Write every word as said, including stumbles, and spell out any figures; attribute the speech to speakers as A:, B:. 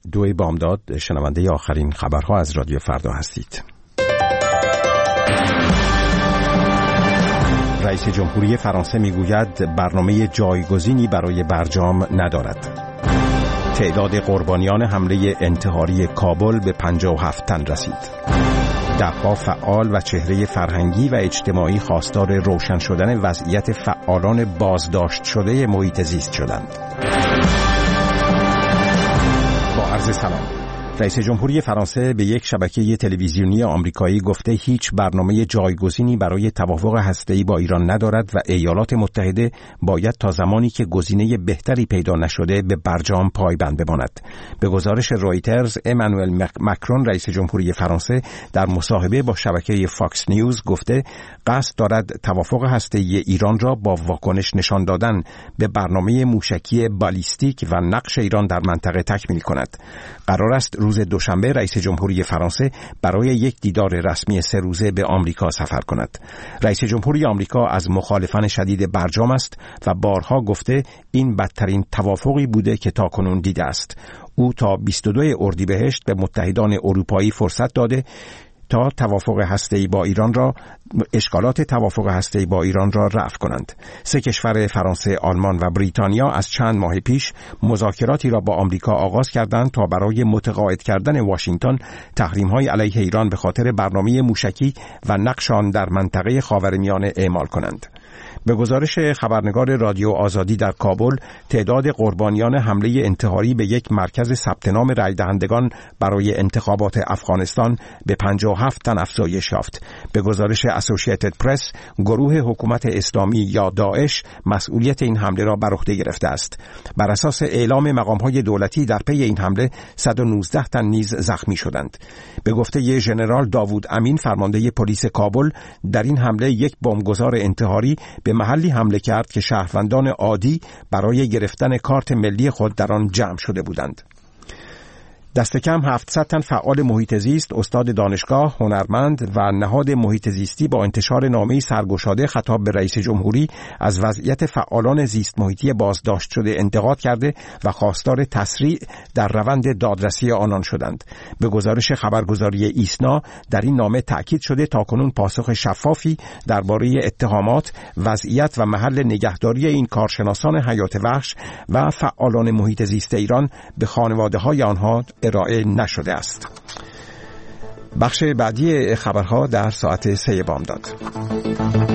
A: دو بامداد، شنونده آخرین خبرها از رادیو فردا هستید. رئیس جمهوری فرانسه میگوید برنامه جایگزینی برای برجام ندارد. تعداد قربانیان حمله انتحاری کابل به پنجاه و هفت تن رسید. ده‌ها فعال و چهره فرهنگی و اجتماعی خواستار روشن شدن وضعیت فعالان بازداشت شده محیط زیست شدند. با عرض سلام. رئیس جمهوری فرانسه به یک شبکه تلویزیونی آمریکایی گفته هیچ برنامه جایگزینی برای توافق هسته‌ای با ایران ندارد و ایالات متحده باید تا زمانی که گزینه بهتری پیدا نشده به برجام پایبند بماند. به گزارش رویترز، امانوئل مکرون رئیس جمهوری فرانسه در مصاحبه با شبکه فاکس نیوز گفته قصد دارد توافق هسته‌ای ایران را با واکنش نشان دادن به برنامه موشکی بالیستیک و نقش ایران در منطقه تکمیل کند. قرار است روز دوشنبه رئیس جمهوری فرانسه برای یک دیدار رسمی سه روزه به آمریکا سفر کند. رئیس جمهوری آمریکا از مخالفان شدید برجام است و بارها گفته این بدترین توافقی بوده که تاکنون دیده است. او تا بیست و دوم اردیبهشت به متحدان اروپایی فرصت داده تا توافق هسته‌ای با ایران را اشکالات توافق هسته‌ای با ایران را رفع کنند. سه کشور فرانسه، آلمان و بریتانیا از چند ماه پیش مذاکراتی را با آمریکا آغاز کردند تا برای متقاعد کردن واشنگتن تحریم‌های علیه ایران به خاطر برنامه موشکی و نقش آن در منطقه خاورمیانه اعمال کنند. به گزارش خبرنگار رادیو آزادی در کابل، تعداد قربانیان حمله انتحاری به یک مرکز ثبت نام رای دهندگان برای انتخابات افغانستان به پنجاه و هفت تن افزایش یافت. به گزارش اسوسییتد پرس، گروه حکومت اسلامی یا داعش مسئولیت این حمله را بر عهده گرفته است. بر اساس اعلام مقام‌های دولتی در پی این حمله صد و نوزده تن نیز زخمی شدند. به گفته ژنرال داوود امین، فرمانده پلیس کابل، در این حمله یک بمبگذار انتحاری به محلی حمله کرد که شهروندان عادی برای گرفتن کارت ملی خود در آن جمع شده بودند. دست کم هفتصد تن فعال محیط زیست، استاد دانشگاه، هنرمند و نهاد محیط زیستی با انتشار نامه‌ای سرگشاده خطاب به رئیس جمهوری از وضعیت فعالان زیست محیطی بازداشت شده انتقاد کرده و خواستار تسریع در روند دادرسی آنان شدند. به گزارش خبرگزاری ایسنا، در این نامه تأکید شده تاکنون پاسخ شفافی درباره اتهامات، وضعیت و محل نگهداری این کارشناسان حیات وحش و فعالان محیط زیست ایران به خانواده‌های آنها ارائه نشده است. بخش بعدی خبرها در ساعت سه بامداد.